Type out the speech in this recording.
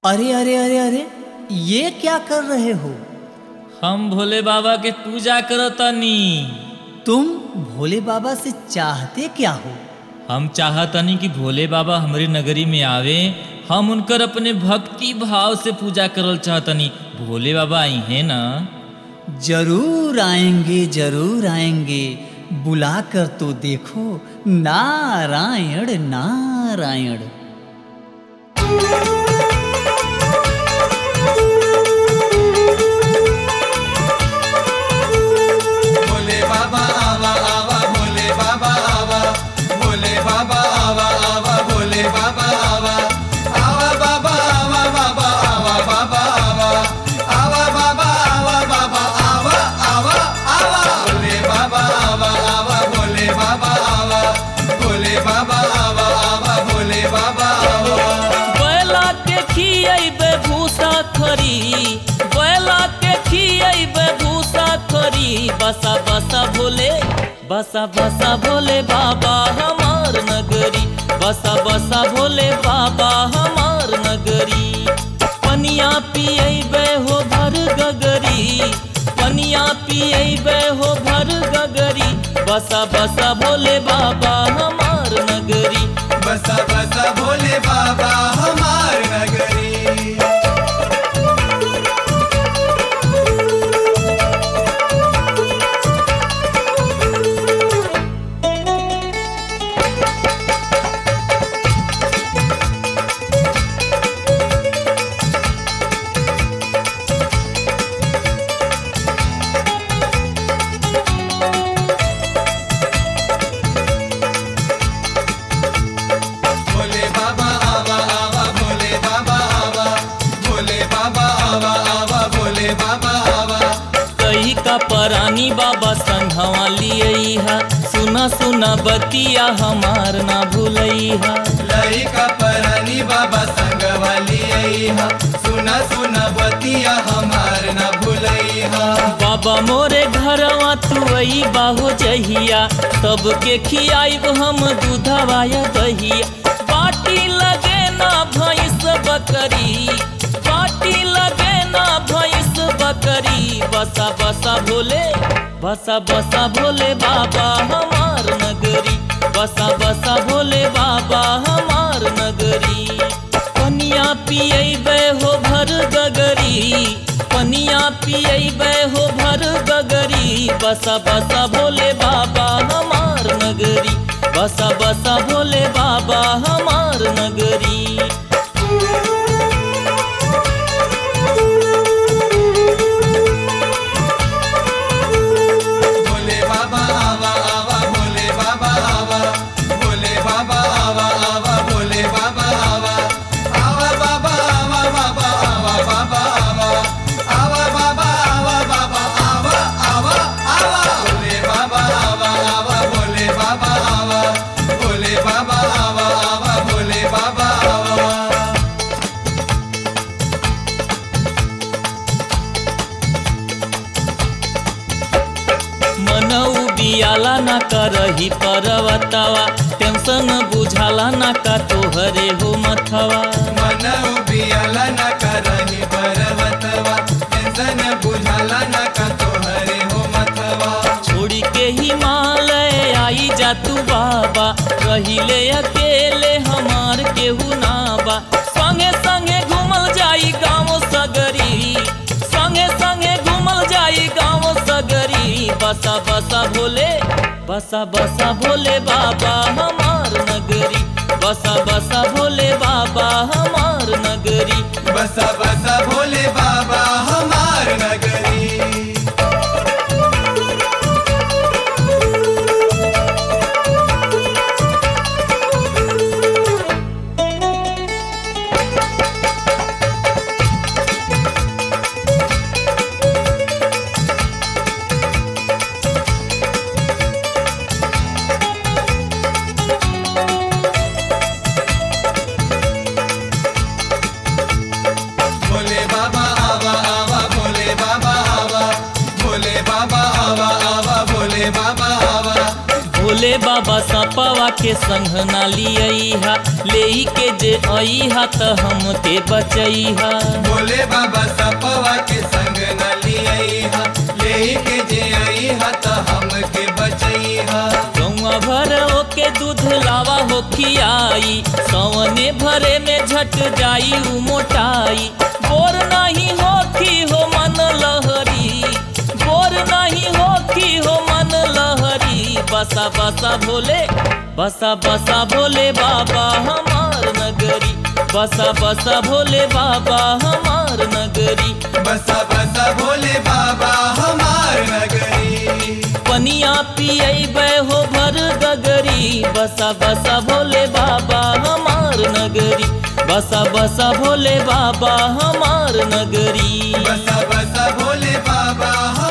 अरे अरे अरे अरे, ये क्या कर रहे हो? हम भोले बाबा के पूजा करतनी। तुम भोले बाबा से चाहते क्या हो? हम चाहतनी कि भोले बाबा हमारी नगरी में आवे, हम उनकर अपने भक्ति भाव से पूजा करल चाहतनी। भोले बाबा आई हैं ना? जरूर आएंगे, जरूर आएंगे। बुला कर तो देखो। नारायण नारायण। भोले बाबा आवा आवा, भोले बाबा आवा, भोले बाबा आवा आवा, भोले बाबा आवा, आवा बाबा आवा, बाबा आवा, बाबा आवा, आवा बाबा आवा, बाबा आवा, आवा आवा, भोले बाबा आवा आवा, भोले बाबा आवा, भोले बाबा आवा आवा, भोले बाबा आवा। बैला के खियैबे भूसा खरी, बैला के खियैबे भूसा खरी। बसा बसा भोले, बसा बसा भोले बाबा हमार नगरी, बसा बसा भोले बाबा हमार नगरी। पनिया पियैबे हो भर गगरी, पनिया पियैबे हो भर गगरी। बसा बसा भोले बाबा हमार नगरी, बसा बसा भोले बाबा हमार नगरी। भोले बाबा आवा आवा, भोले बाबा आवा, भोले बाबा आवा आवा, भोले बाबा आवा। कही का परानी बाबा संघवा लिया, सुना सुना बतिया हमार ना भूलैहा। लई का परानी बाबा संग वाली अइहा, सुना सुना बतिया हमार न भूलैहा। बाबा मोरे घरवा तू आई बाहो जहिया, सबके खियाइब हम दूधवा या दहिया। बाटी लगे ना भैंस बकरी, बाटी लगे ना भैंस बकरी। बसा बसा भोले, बसा बसा भोले बाबा हमार नगरी, बसा बसा भोले बाबा हमार नगरी। पनिया पियैबे हो भर गगरी, पनिया पियैबे हो भर गगरी। बसा बसा भोले बाबा हमार नगरी, बसा बसा भोले बाबा हमार नगरी। भोले बाबा आवा आवा, भोले बाबा आवा, भोले बाबा आवा आवा, भोले बाबा आवा, आवा बाबा आवा, बाबा आवा, बाबा आवा, आवा बाबा आवा, बाबा आवा, आवा आवा, भोले बाबा आवा आवा, भोले बाबा आवा, भोले बाबा आवा आवा, भोले बाबा आवा। मनऊ बियाला ना करही पर्वतवा, टेंशन बुझाला ना का तोहरे हो मथवा। मन उबियाला न करही पर्वतवा, टेंशन बुझाला न का तोहरे हो मतवा। छोड़ी के हिमालय आई जा तू बाबा, रहिले अकेले हमार केहू ना बा। संगे संगे घूमल जाई गाँव सगरी, संगे संगे घूमल जाई गाँव सगरी। बसा बसा भोले, बसा बसा भोले बाबा हमार नगरी, बसा बसा भोले बाबा हमार नगरी। बसा बसा भोले बाबा हमार नगरी। भोले बाबा आवा आवा, भोले बाबा आवा, भोले बाबा आवा आवा, भोले बाबा आवा। भोले बाबा सपवा के संग ना लिया ले के जे अइहा त हमके बचैहा। भोले बाबा सपवा के संग न लिया ले के जे अइहा त हमके बचैहा। गौवा भर ओके दूध लावा हो खियाई सवने भरे में झट जाई उ मोटाई। बोर नहीं होखी हो मन लहरी बोर नहीं होखी हो मन लहरी। बसा बसा भोले बाबा हमार नगरी बसा बसा भोले बाबा हमार नगरी। बसा बसा भोले बाबा हमार नगरी। पनिया पियबै हो भर गगरी बसा बसा भोले बाबा हमार नगरी। बसा बसा भोले बाबा हमार नगरी। बसा बसा भोले बाबा